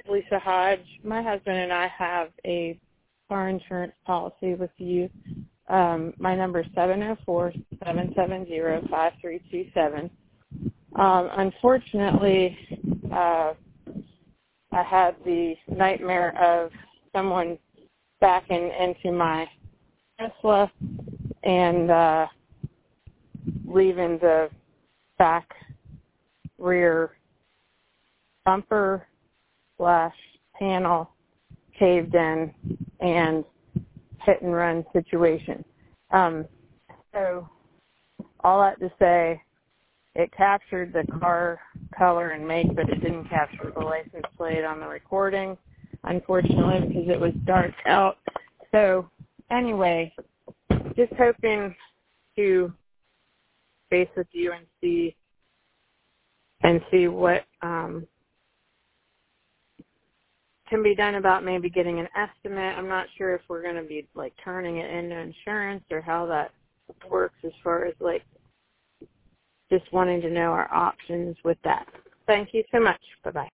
Lisa Hodge. My husband and I have a car insurance policy with you. My number is 704-770-5327. Unfortunately, I had the nightmare of someone backing into my Tesla and leaving the back rear bumper / panel caved in and hit and run situation. So all that to say, it captured the car color and make, but it didn't capture the license plate on the recording, unfortunately, because it was dark out. So anyway, just hoping to face with you and see what can be done about maybe getting an estimate. I'm not sure if we're going to be like turning it into insurance or how that works as far as like just wanting to know our options with that. Thank you so much. Bye-bye.